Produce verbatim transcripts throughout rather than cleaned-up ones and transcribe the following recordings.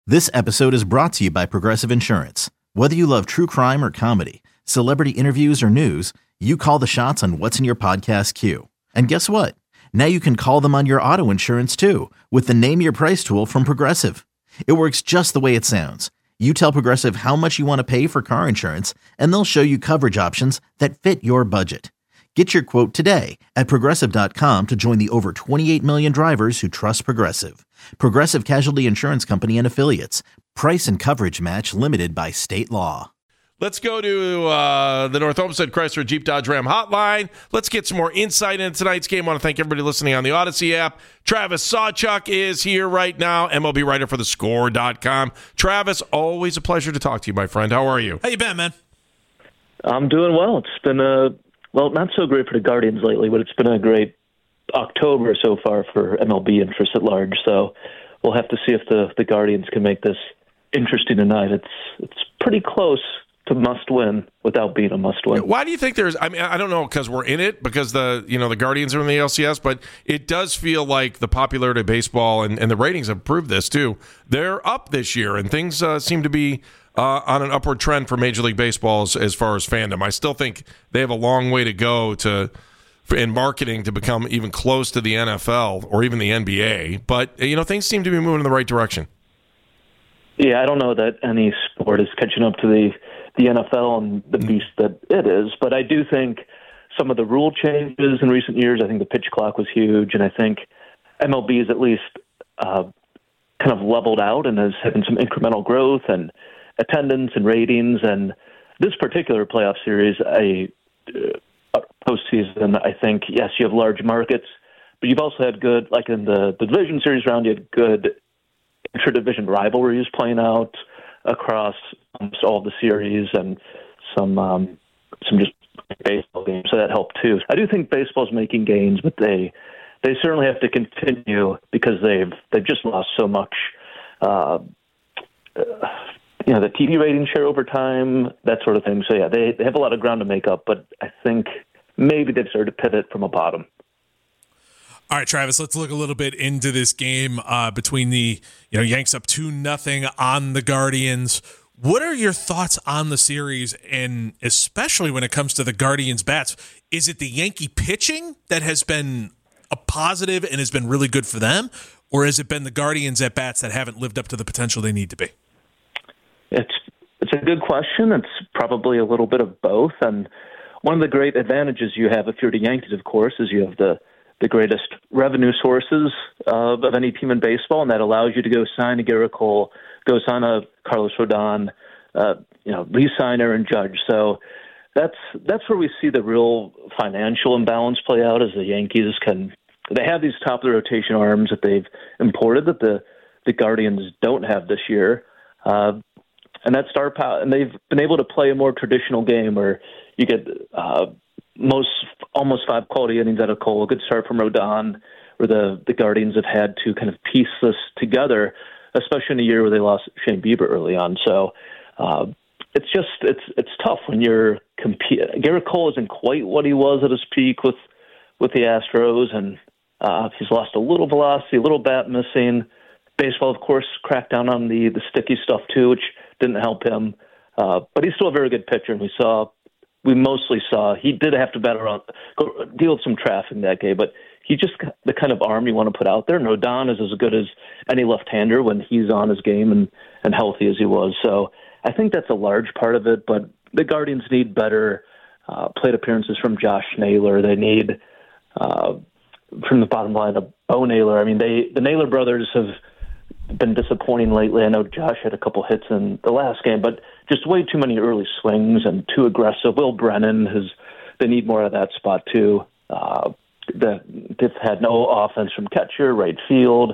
This episode is brought to you by Progressive Insurance. Whether you love true crime or comedy, celebrity interviews or news, you call the shots on what's in your podcast queue. And guess what? Now you can call them on your auto insurance too with the Name Your Price tool from Progressive. It works just the way it sounds. You tell Progressive how much you want to pay for car insurance, and they'll show you coverage options that fit your budget. Get your quote today at Progressive dot com to join the over twenty-eight million drivers who trust Progressive. Progressive Casualty Insurance Company and Affiliates. Price and coverage match limited by state law. Let's go to uh, the North Olmsted Chrysler Jeep Dodge Ram hotline. Let's get some more insight into tonight's game. I want to thank everybody listening on the Odyssey app. Travis Sawchuk is here right now, M L B writer for the score dot com. Travis, always a pleasure to talk to you, my friend. How are you? How you been, man? I'm doing well. It's been a Well, not so great for the Guardians lately, but it's been a great October so far for M L B interest at large. So we'll have to see if the, the Guardians can make this interesting tonight. It's it's pretty close to must win without being a must win. Why do you think there's? I mean, I don't know because we're in it because the you know the Guardians are in the L C S, but it does feel like the popularity of baseball and, and the ratings have proved this too. They're up this year, and things uh, seem to be Uh, on an upward trend for Major League Baseball as, as far as fandom. I still think they have a long way to go to in marketing to become even close to the N F L or even the N B A. But, you know, things seem to be moving in the right direction. Yeah, I don't know that any sport is catching up to the, the N F L and the beast that it is. But I do think some of the rule changes in recent years, I think the pitch clock was huge. And I think M L B is at least uh, kind of leveled out and has having some incremental growth and attendance and ratings, and this particular playoff series, a uh, postseason, I think, yes, you have large markets, but you've also had good, like in the, the division series round, you had good intra-division rivalries playing out across almost all the series and some um, some just baseball games, so that helped too. I do think baseball's making gains, but they they certainly have to continue because they've they've just lost so much. Uh, uh, You know, the T V rating share over time, that sort of thing. So, yeah, they, they have a lot of ground to make up, but I think maybe they've started to pivot from a bottom. All right, Travis, let's look a little bit into this game uh, between the, you know, Yanks up two nothing on the Guardians. What are your thoughts on the series, and especially when it comes to the Guardians' bats? Is it the Yankee pitching that has been a positive and has been really good for them, or has it been the Guardians' at bats that haven't lived up to the potential they need to be? It's it's a good question. It's probably a little bit of both. And one of the great advantages you have if you're the Yankees, of course, is you have the, the greatest revenue sources of, of any team in baseball, and that allows you to go sign a Garrett Cole, go sign a Carlos Rodon, uh, you know, re-sign Aaron Judge. So that's that's where we see the real financial imbalance play out, as the Yankees can they have these top of the rotation arms that they've imported that the the Guardians don't have this year. Uh, And that star power, and they've been able to play a more traditional game where you get uh, most almost five quality innings out of Cole, a good start from Rodon, where the, the Guardians have had to kind of piece this together, especially in a year where they lost Shane Bieber early on. So uh, it's just it's it's tough when you're competing. Garrett Cole isn't quite what he was at his peak with with the Astros, and uh, he's lost a little velocity, a little bat missing. Baseball, of course, cracked down on the the sticky stuff too, which didn't help him. Uh, but he's still a very good pitcher, and we saw, we mostly saw, he did have to bat around, go, deal with some traffic in that game, but he just the kind of arm you want to put out there. And Rodon is as good as any left-hander when he's on his game and, and healthy as he was. So I think that's a large part of it, but the Guardians need better uh, plate appearances from Josh Naylor. They need, uh, from the bottom line, a Bo Naylor. I mean, they the Naylor brothers have been disappointing lately. I know Josh had a couple hits in the last game, but just way too many early swings and too aggressive. Will Brennan has they need more of that spot too. Uh, the, they've had no offense from catcher, right field,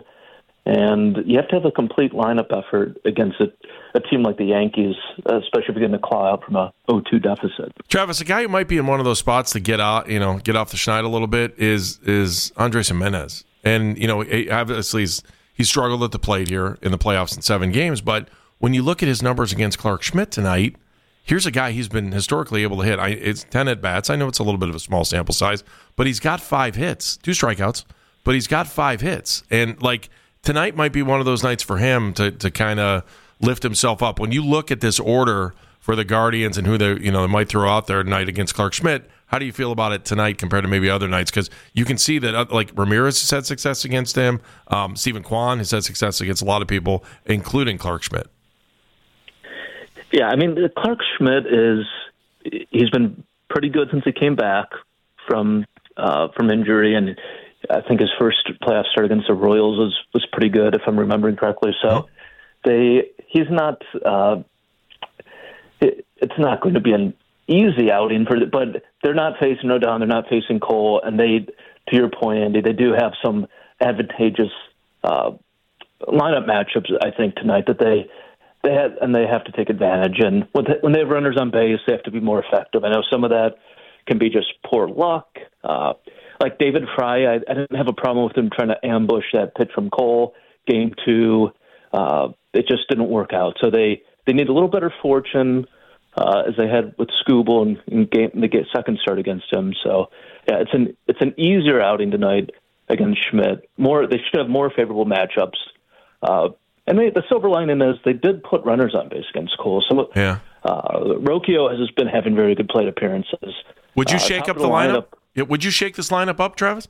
and you have to have a complete lineup effort against a, a team like the Yankees, especially if you're going to claw out from a oh two deficit. Travis, a guy who might be in one of those spots to get out, you know, get off the schneid a little bit is is Andres Gimenez, and you know, obviously he's. He struggled at the plate here in the playoffs in seven games, but when you look at his numbers against Clark Schmidt tonight, here's a guy he's been historically able to hit. I, it's ten at-bats. I know it's a little bit of a small sample size, but he's got five hits, two strikeouts, but he's got five hits. And, like, tonight might be one of those nights for him to to kind of lift himself up. When you look at this order for the Guardians and who they you know they might throw out there tonight against Clark Schmidt, how do you feel about it tonight compared to maybe other nights? Because you can see that, uh, like, Ramirez has had success against him. Um, Stephen Kwan has had success against a lot of people, including Clark Schmidt. Yeah, I mean, Clark Schmidt is he's been pretty good since he came back from uh, from injury, and I think his first playoff start against the Royals was, was pretty good, if I'm remembering correctly. So mm-hmm. they he's not uh, it, it's not going to be an easy outing for, but they're not facing Rodon, they're not facing Cole, and they, to your point, Andy, they do have some advantageous uh, lineup matchups, I think, tonight that they they have, and they have to take advantage. And when they, when they have runners on base, they have to be more effective. I know some of that can be just poor luck. Uh, like David Fry, I, I didn't have a problem with him trying to ambush that pitch from Cole. Game two, uh, it just didn't work out. So they, they need a little better fortune. Uh, as they had with Skubal and, and game, the second start against him. So, yeah, it's an it's an easier outing tonight against Schmidt. More, they should have more favorable matchups. Uh, and they, the silver lining is they did put runners on base against Cole. So, yeah, uh, Rocchio has just been having very good plate appearances. Would you uh, shake up the, the lineup? lineup? Yeah, would you shake this lineup up, Travis?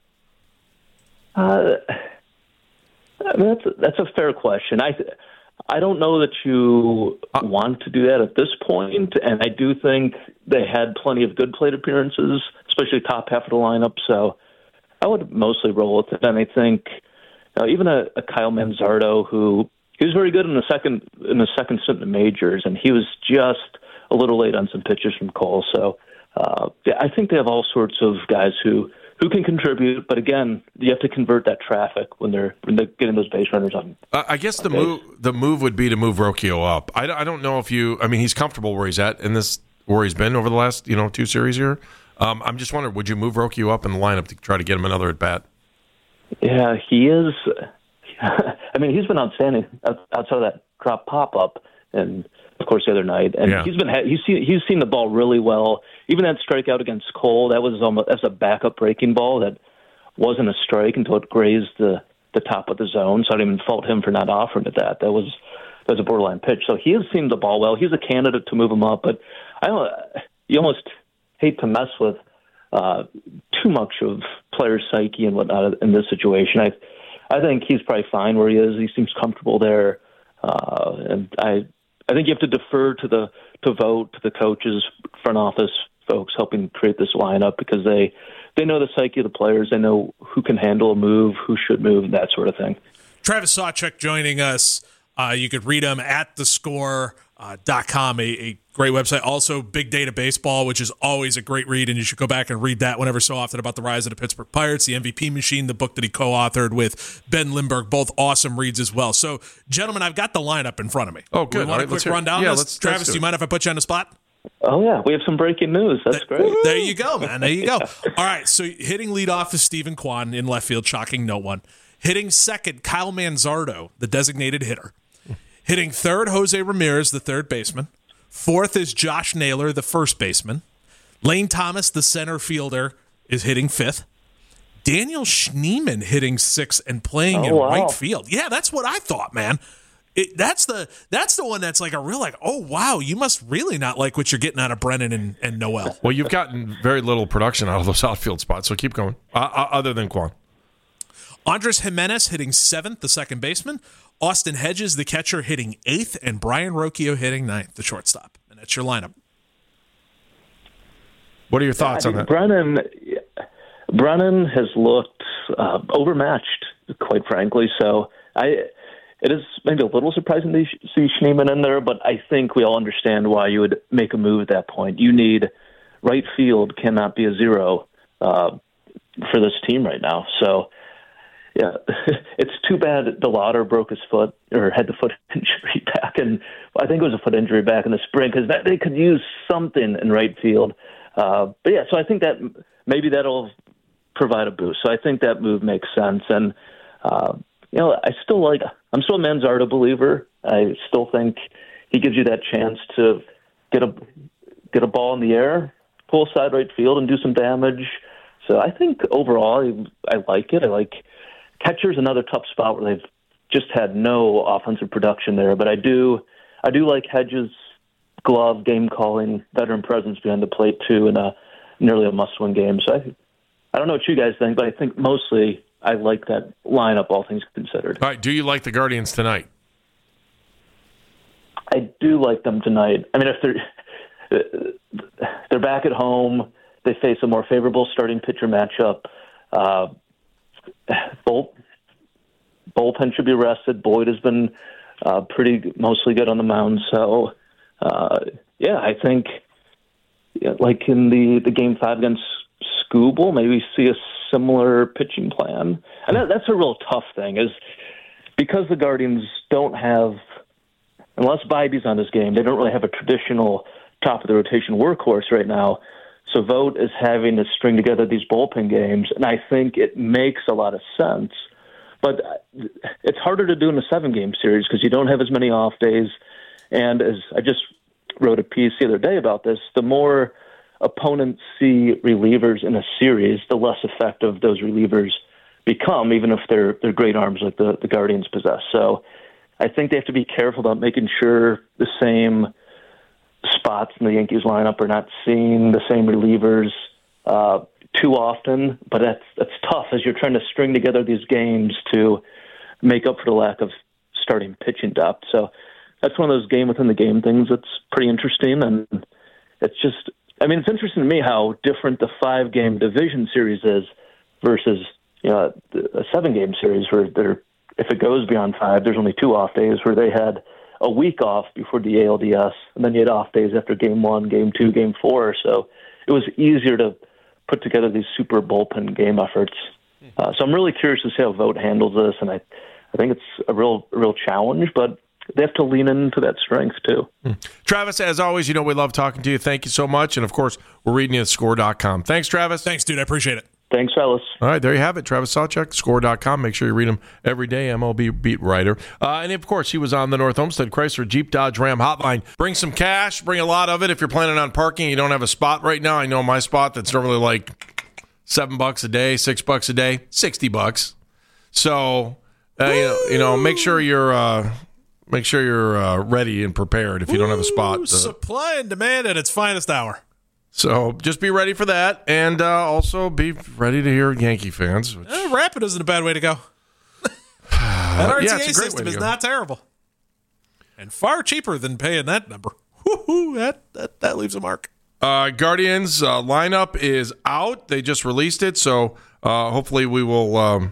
Uh, I mean, that's a, that's a fair question. I. I don't know that you want to do that at this point, and I do think they had plenty of good plate appearances, especially top half of the lineup, so I would mostly roll with it. And I think uh, even a, a Kyle Manzardo, who he was very good in the second in the second stint in the majors, and he was just a little late on some pitches from Cole. So uh, yeah, I think they have all sorts of guys who who can contribute, but again, you have to convert that traffic when they're when they're getting those base runners on. Uh, I guess the move the move would be to move Rocchio up. I, I don't know if you. I mean, he's comfortable where he's at in this where he's been over the last you know two series here. Um, I'm just wondering, would you move Rocchio up in the lineup to try to get him another at bat? Yeah, he is. I mean, he's been outstanding outside of that drop pop up, and of course the other night, and yeah. he's been he's seen he's seen the ball really well. Even that strikeout against Cole, that was almost that's a backup breaking ball that wasn't a strike until it grazed the, the top of the zone. So I didn't even fault him for not offering it that. That was that was a borderline pitch. So he has seen the ball well. He's a candidate to move him up, but I don't. You almost hate to mess with uh, too much of player psyche and whatnot in this situation. I I think he's probably fine where he is. He seems comfortable there, uh, and I I think you have to defer to the to vote to the coaches, front office folks helping create this lineup because they they know the psyche of the players. They know who can handle a move, who should move, that sort of thing. Travis Sawchuk joining us. Uh, you could read him at the score dot com, a, a great website. Also, Big Data Baseball, which is always a great read, and you should go back and read that whenever so often about the rise of the Pittsburgh Pirates, the M V P Machine, the book that he co-authored with Ben Lindbergh, both awesome reads as well. So, gentlemen, I've got the lineup in front of me. Oh, good. We want right, a quick rundown? Yeah, let's, let's, Travis, let's do, do you mind if I put you on the spot? Oh, yeah. We have some breaking news. That's that, great. There you go, man. There you go. All right, so hitting leadoff is Stephen Kwan in left field, shocking no one. Hitting second, Kyle Manzardo, the designated hitter. Hitting third, Jose Ramirez, the third baseman. Fourth is Josh Naylor, the first baseman. Lane Thomas, the center fielder, is hitting fifth. Daniel Schneemann hitting sixth and playing oh, in wow. right field. Yeah, that's what I thought, man. It, that's the that's the one that's like a real like, oh, wow, you must really not like what you're getting out of Brennan and, and Noel. Well, you've gotten very little production out of those outfield spots, so keep going, uh, uh, other than Kwan. Andres Jimenez hitting seventh, the second baseman. Austin Hedges, the catcher, hitting eighth, and Brian Rocchio hitting ninth, the shortstop. And that's your lineup. What are your thoughts I on that? Brennan, Brennan has looked uh, overmatched, quite frankly. So I, it is maybe a little surprising to see Schneemann in there, but I think we all understand why you would make a move at that point. You need right field cannot be a zero uh, for this team right now. So. Yeah, it's too bad the Lauder broke his foot or had the foot injury back, and I think it was a foot injury back in the spring because they could use something in right field. Uh, but yeah, so I think that maybe that'll provide a boost. So I think that move makes sense, and uh, you know, I still like. I'm still a Manzardo believer. I still think he gives you that chance to get a get a ball in the air, pull side right field, and do some damage. So I think overall, I, I like it. I like catcher's another tough spot where they've just had no offensive production there. But I do, I do like Hedges' glove, game calling, veteran presence behind the plate too, in a nearly a must-win game. So I, I don't know what you guys think, but I think mostly I like that lineup, all things considered. All right, do you like the Guardians tonight? I do like them tonight. I mean, if they're they're back at home, they face a more favorable starting pitcher matchup. Uh, Bull, bullpen should be rested. Boyd has been uh, pretty mostly good on the mound. So, uh, yeah, I think yeah, like in the, the game five against Scooble, maybe see a similar pitching plan. And that, that's a real tough thing, is because the Guardians don't have, unless Bibey's on this game, they don't really have a traditional top of the rotation workhorse right now. So Vogt is having to string together these bullpen games, and I think it makes a lot of sense. But it's harder to do in a seven-game series because you don't have as many off days. And as I just wrote a piece the other day about this, the more opponents see relievers in a series, the less effective those relievers become, even if they're they're great arms like the, the Guardians possess. So I think they have to be careful about making sure the same spots in the Yankees lineup are not seeing the same relievers uh, too often. But that's that's tough as you're trying to string together these games to make up for the lack of starting pitching depth. So that's one of those game within the game things that's pretty interesting. And it's just, I mean, it's interesting to me how different the five game division series is versus, you know, a seven game series where there, if it goes beyond five, there's only two off days, where they had a week off before the A L D S, and then you had off days after game one, game two, game four. So it was easier to put together these super bullpen game efforts. Uh, so I'm really curious to see how Vogt handles this, and I, I think it's a real, real challenge, but they have to lean into that strength too. Travis, as always, you know we love talking to you. Thank you so much. And, of course, we're reading you at score dot com. Thanks, Travis. Thanks, dude. I appreciate it. Thanks, fellas. All right, there you have it. Travis Sawchuk, score dot com. Make sure you read him every day, M L B beat writer. Uh, and, of course, he was on the North Olmsted Chrysler Jeep Dodge Ram hotline. Bring some cash. Bring a lot of it. If you're planning on parking, you don't have a spot right now. I know my spot that's normally like seven bucks a day, six bucks a day, sixty bucks. So, uh, you, know, you know, make sure you're uh, make sure you're uh, ready and prepared if you don't have a spot. Uh, Supply and demand at its finest hour. So just be ready for that, and uh, also be ready to hear Yankee fans. Which... Eh, Rapid isn't a bad way to go. That R T A yeah, system is not terrible, and far cheaper than paying that number. Woo-hoo, that, that that leaves a mark. Uh, Guardians uh, lineup is out. They just released it, so uh, hopefully we will um,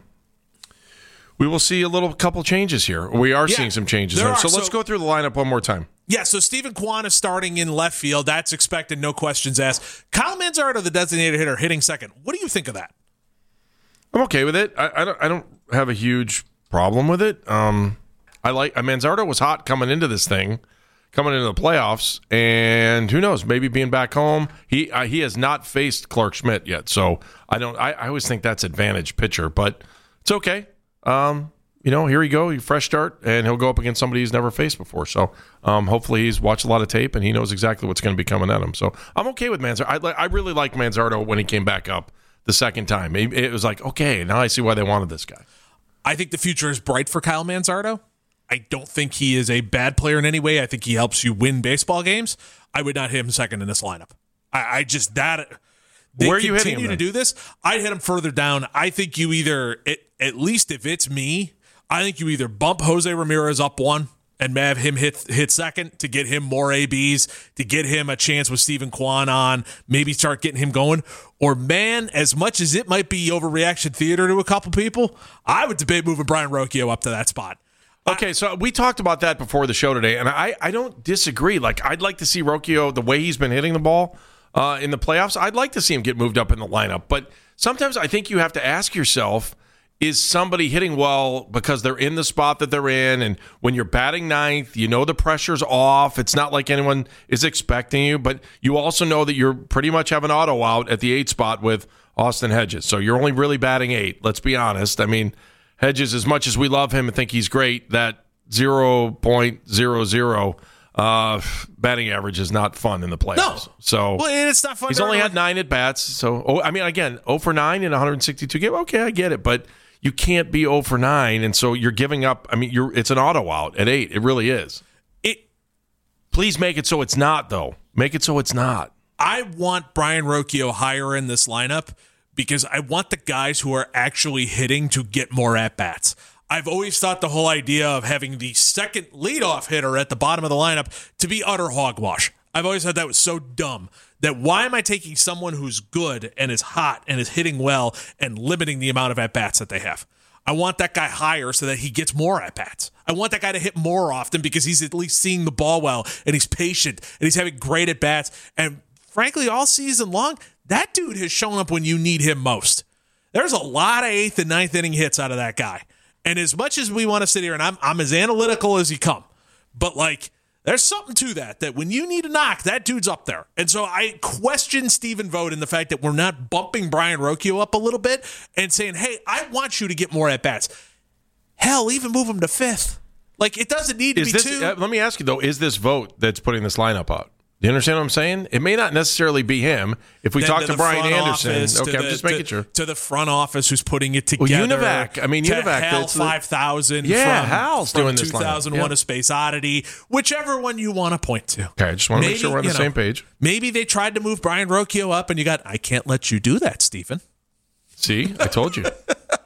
we will see a little couple changes here. We are yeah, seeing some changes here. So let's so, go through the lineup one more time. Yeah, so Stephen Kwan is starting in left field. That's expected, no questions asked. Kyle Manzardo, the designated hitter, hitting second. What do you think of that? I'm okay with it. I, I don't. I don't have a huge problem with it. Um, I like uh, Manzardo was hot coming into this thing, coming into the playoffs, and who knows? Maybe being back home, he uh, he has not faced Clark Schmidt yet. So I don't. I, I always think that's advantage pitcher, but it's okay. Um, You know, here you go, fresh start, and he'll go up against somebody he's never faced before. So um, hopefully he's watched a lot of tape, and he knows exactly what's going to be coming at him. So I'm okay with Manzardo. I, I really like Manzardo when he came back up the second time. It, it was like, okay, now I see why they wanted this guy. I think the future is bright for Kyle Manzardo. I don't think he is a bad player in any way. I think he helps you win baseball games. I would not hit him second in this lineup. I, I just, that... They Where are you hitting him, continue to do this. I'd hit him further down. I think you either, it, at least if it's me, I think you either bump Jose Ramirez up one and have him hit hit second to get him more A Bs, to get him a chance with Stephen Kwan on, maybe start getting him going. Or, man, as much as it might be overreaction theater to a couple people, I would debate moving Brian Rocchio up to that spot. Okay, so we talked about that before the show today, and I, I don't disagree. Like, I'd like to see Rocchio, the way he's been hitting the ball uh, in the playoffs, I'd like to see him get moved up in the lineup. But sometimes I think you have to ask yourself, is somebody hitting well because they're in the spot that they're in? And when you're batting ninth, you know the pressure's off. It's not like anyone is expecting you, but you also know that you're pretty much have an auto out at the eight spot with Austin Hedges. So you're only really batting eight. Let's be honest. I mean, Hedges, as much as we love him and think he's great, that zero point zero zero uh, batting average is not fun in the playoffs. No. So well, it's not fun. He's only had nine at bats. So, oh, I mean, again, zero for nine in one hundred sixty-two games. Okay, I get it. But you can't be oh for nine, and so you're giving up. I mean, you're it's an auto out at eight. It really is. It. Please make it so it's not, though. Make it so it's not. I want Brian Rocchio higher in this lineup because I want the guys who are actually hitting to get more at-bats. I've always thought the whole idea of having the second leadoff hitter at the bottom of the lineup to be utter hogwash. I've always thought that was so dumb. That why am I taking someone who's good and is hot and is hitting well and limiting the amount of at-bats that they have? I want that guy higher so that he gets more at-bats. I want that guy to hit more often because he's at least seeing the ball well and he's patient and he's having great at-bats. And frankly, all season long, that dude has shown up when you need him most. There's a lot of eighth and ninth inning hits out of that guy. And as much as we want to sit here, and I'm I'm as analytical as you come, but like there's something to that, that when you need a knock, that dude's up there. And so I question Stephen Vogt in the fact that we're not bumping Brian Rocchio up a little bit and saying, hey, I want you to get more at-bats. Hell, even move him to fifth. Like, it doesn't need to is be this, two. Uh, let me ask you, though, is this Vogt that's putting this lineup out? Do you understand what I'm saying? It may not necessarily be him. If we Then talk to to the Brian front Anderson, office, okay, to I'm the- just making to, sure. To the front office who's putting it together. Well, UNIVAC. I mean, to UNIVAC. Hal that's the- five thousand Yeah, from, Hal's from doing this two thousand one lineup. Yeah. A Space Oddity, whichever one you want to point to. Okay, I just want to make Maybe, sure we're on the you know, same page. Maybe they tried to move Brian Rocchio up and you got, I can't let you do that, Stephen. See, I told you.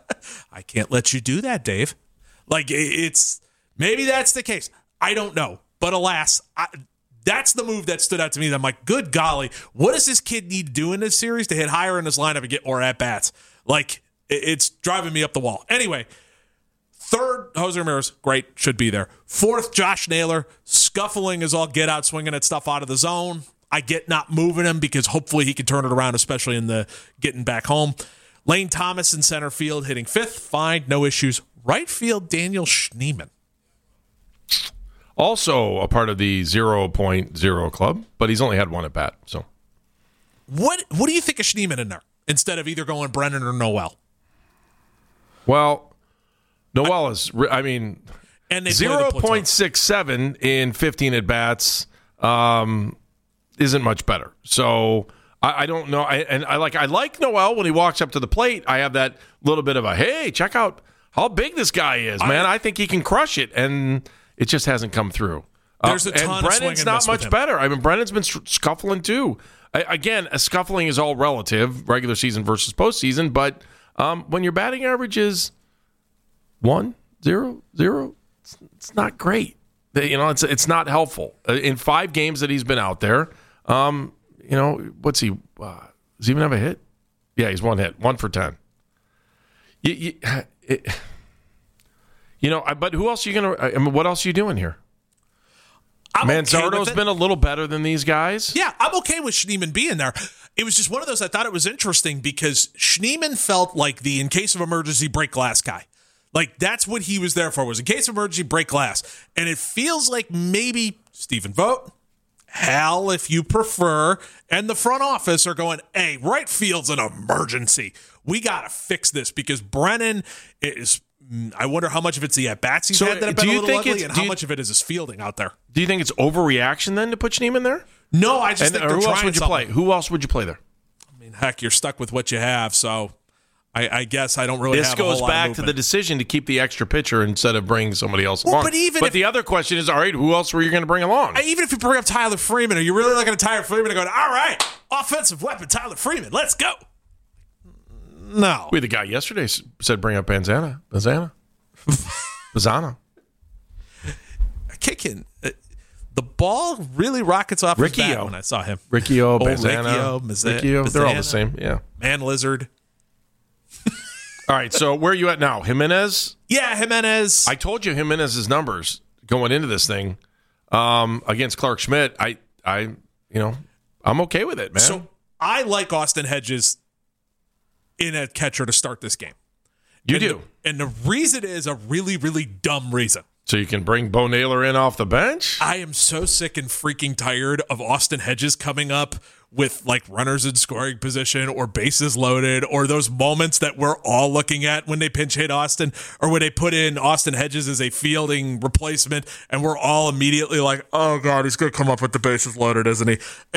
I can't let you do that, Dave. Like, it's maybe that's the case. I don't know. But alas, I, that's the move that stood out to me. That I'm like, good golly, what does this kid need to do in this series to hit higher in this lineup and get more at-bats? Like, it, it's driving me up the wall. Anyway, third, Jose Ramirez, great, should be there. Fourth, Josh Naylor, scuffling is all get out, swinging at stuff out of the zone. I get not moving him because hopefully he can turn it around, especially in the getting back home. Lane Thomas in center field hitting fifth, fine, no issues. Right field, Daniel Schneemann. Also a part of the zero point zero club, but he's only had one at bat. So, What what do you think of Schneemann in there instead of either going Brennan or Noel? well, Noel is, I mean, And they play the zero platoon. point six seven in fifteen at bats um, isn't much better. So I, I don't know. I, and I like I like Noel when he walks up to the plate. I have that little bit of a hey, check out how big this guy is, man. I, I think he can crush it, and it just hasn't come through. There's Uh, a ton and of swing Brennan's and not miss with much him. better. I mean, Brennan's been s- scuffling too. I, again, a scuffling is all relative, regular season versus postseason. But um, when your batting average is one, zero, zero, it's, it's not great. The- You know, it's it's not helpful. Uh, In five games that he's been out there, um, you know, what's he? Uh, does he even have a hit? Yeah, he's one hit, one for ten. You, you, it, you know, I- but who else are you gonna? I mean, what else are you doing here? I'm okay Manzardo's with it. been a little better than these guys. Yeah, I'm okay with Schneemann being there. It was just one of those, I thought it was interesting because Schneemann felt like the in case of emergency break glass guy. Like that's what he was there for, was in case of emergency break glass. And it feels like maybe Stephen Vogt, Hal, if you prefer, and the front office are going, hey, right field's an emergency. We got to fix this because Brennan is, I wonder how much of it's the at-bats he's So, had that have do been a you little think ugly it's- and do how you- much of it is his fielding out there. Do you think it's overreaction then to put Schneemann there? No, I just And think or they're who trying else would you something. play? Who else would you play there? I mean, heck, you're stuck with what you have, so I, I guess I don't really This have a goes whole lot back of to the movement. decision to keep the extra pitcher instead of bringing somebody else Well, along. but even but if- the other question is, all right, who else were you going to bring along? I- Even if you bring up Tyler Freeman, are you really looking at Tyler Freeman and going, all right, offensive weapon, Tyler Freeman, let's go? No. we had the guy yesterday s- said bring up Banzana. Banzana. Banzana. Kicking. Uh, the ball really rockets off his bat Riccio. when I saw him. Riccio, Oh, Banzana. Riccio, Mazza- Riccio, they're all the Banzana. same, yeah. Man Lizard. All right, so where are you at now? Jimenez? Yeah, Jimenez. I told you Jimenez's numbers going into this thing um, against Clark Schmidt. I, I, you know, I'm okay with it, man. so I like Austin Hedges in a catcher to start this game. you and do. The, and the reason is a really, really dumb reason. So you can bring Bo Naylor in off the bench? I am so sick and freaking tired of Austin Hedges coming up with like runners in scoring position or bases loaded or those moments that we're all looking at when they pinch hit Austin or when they put in Austin Hedges as a fielding replacement and we're all immediately like, oh God, he's going to come up with the bases loaded, isn't he? And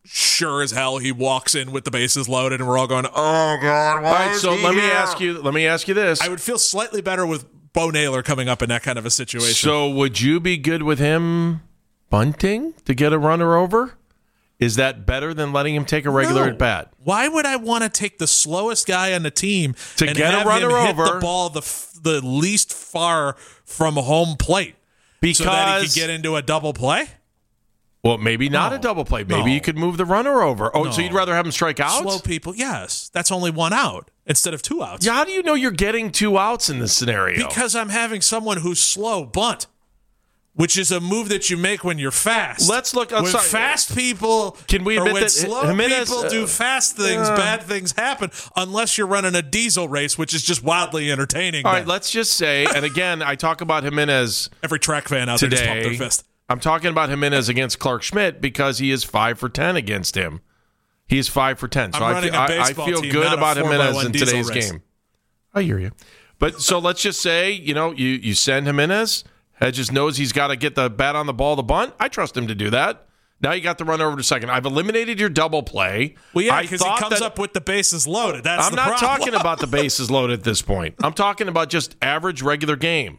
sure as hell he walks in with the bases loaded, and we're all going, "Oh God!" All right, so let me ask you. Let me ask you this. I would feel slightly better with Bo Naylor coming up in that kind of a situation. So, would you be good with him bunting to get a runner over? Is that better than letting him take a regular No. at bat? Why would I want to take the slowest guy on the team To and get a have runner him hit over? the ball the f- the least far from home plate Because so that he could get into a double play? Well, maybe not No. a double play. Maybe No. you could move the runner over. Oh, No. so you'd rather have him strike out? Slow people, yes. That's only one out instead of two outs. Yeah, how do you know you're getting two outs in this scenario? Because I'm having someone who's slow bunt, which is a move that you make when you're fast. Let's look- I'm When sorry. fast people, Can we or admit when that slow Jimenez, people uh, do fast things, uh, bad things happen. Unless you're running a diesel race, which is just wildly entertaining. All then. right, let's just say, and again, I talk about Jimenez Every track fan out there just pumped today. their fist. I'm talking about Jimenez against Clark Schmidt because he is five for ten against him. He is five for ten. So I'm I, running feel, a I, I baseball feel team, good not a about four by Jimenez one in diesel today's race. game. I hear you. But so let's just say, you know, you, you send Jimenez. Hedges knows he's got to get the bat on the ball, the bunt. I trust him to do that. Now you got the run over to second. I've eliminated your double play. Well, yeah, I because he thought comes that- up with the bases loaded. That's I'm the not problem. talking about the bases loaded at this point. I'm talking about just average regular game.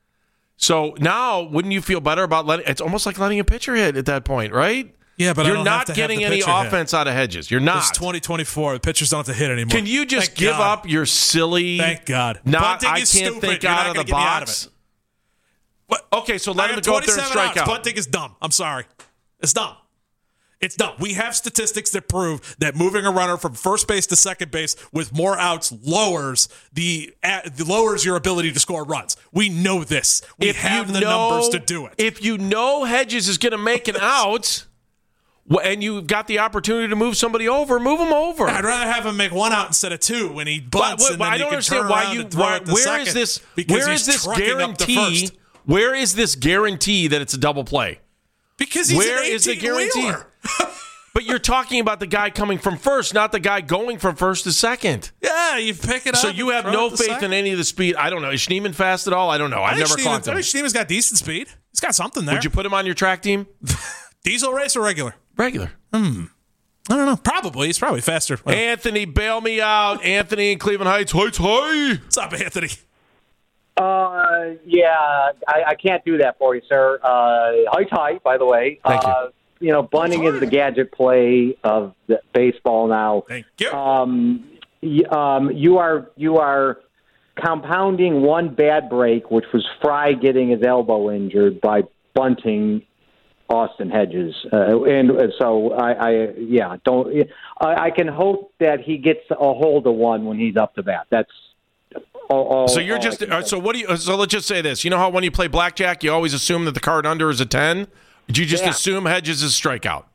So now, wouldn't you feel better about letting? It's almost like letting a pitcher hit at that point, right? Yeah, but I you're don't have not to have getting the any pitcher hit. offense out of Hedges. You're not. It's twenty twenty-four. The pitchers don't have to hit anymore. Can you just Thank give God. up your silly? Thank God. Not Bunting I is can't stupid. think You're out not of gonna the get me out of box. it. What? Okay, so let I him have go up there and twenty-seven strike outs. out. Bunting is dumb. I'm sorry. It's dumb. It's dumb. We have statistics that prove that moving a runner from first base to second base with more outs lowers the uh, lowers your ability to score runs. We know this. We If have you the know, numbers to do it. If you know Hedges is going to make an out, wh- and you've got the opportunity to move somebody over, move him over. I'd rather have him make one out instead of two when he bunts. But, and but then I you don't can understand turn why around you. and throw Why, it to where second is this? because Where he's is this trucking up the guarantee? first. Where is this guarantee that it's a double play? Because he's Where an is the guarantee? eighteen-wheeler. But you're talking about the guy coming from first, not the guy going from first to second. Yeah, you pick it up. So you and have throw no it to faith second. in any of the speed. I don't know. Is Schneemann fast at all? I don't know. I've I think never Schneemann- clocked him. I think Schneemann's got decent speed. He's got something there. Would you put him on your track team? Diesel race or regular? Regular. I don't know. Probably. He's probably faster. Well, Anthony, bail me out. Anthony in Cleveland Heights. Heights, hi. what's up, Anthony? Uh, yeah, I, I can't do that for you, sir. Uh, hi, hi, by the way. Thank you. uh, you. know, bunting is the gadget play of the baseball now. Thank you. Um, y- um, you are you are compounding one bad break, which was Fry getting his elbow injured by bunting Austin Hedges, uh, and uh, so I, I yeah don't I, I can hope that he gets a hold of one when he's up to bat. That's all. all So you're all just I can uh, say. so what do you? So let's just say this. You know how when you play blackjack, you always assume that the card under is a ten. Did you just Yeah. assume Hedges is strikeout?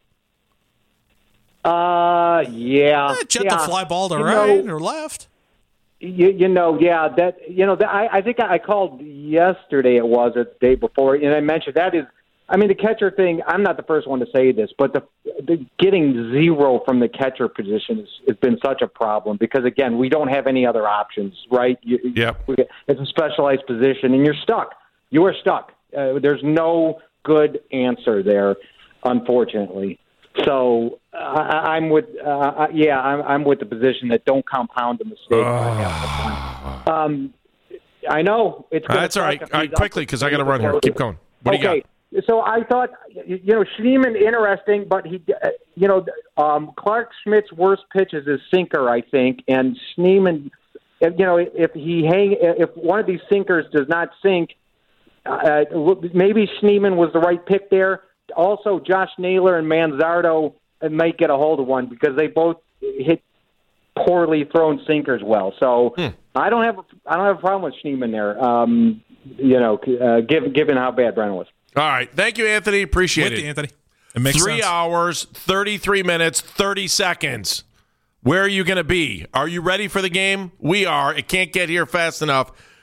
Uh, yeah. Eh, jet yeah. the fly ball to You right know- or left. You, you know, yeah, that you know, that, I, I think I called yesterday. It was or the day before, and I mentioned that is. I mean, the catcher thing. I'm not the first one to say this, but the, the getting zero from the catcher position has, has been such a problem because again, we don't have any other options, right? You, Yep. we- It's a specialized position, and you're stuck. You are stuck. Uh, there's no good answer there, unfortunately. So uh, I, I'm with, uh, yeah, I'm, I'm with the position that don't compound the mistake. um, I know it's. gonna That's all right. suck if All right, he's up quickly because I got to run here. Keep going. What do you okay, got? so I thought, you know, Schneemann interesting, but he, uh, you know, um, Clark Schmidt's worst pitch is his sinker, I think, and Schneemann, if, you know, if he hang, if one of these sinkers does not sink, uh, maybe Schneemann was the right pick there. Also, Josh Naylor and Manzardo might get a hold of one because they both hit poorly thrown sinkers well. So Hmm. I don't have I don't have a problem with Schneemann there. Um, you know, uh, given given how bad Brennan was. All right. Thank you, Anthony. Appreciate With it. you, Anthony. It makes Three sense. hours, thirty-three minutes, thirty seconds. Where are you going to be? Are you ready for the game? We are. It can't get here fast enough.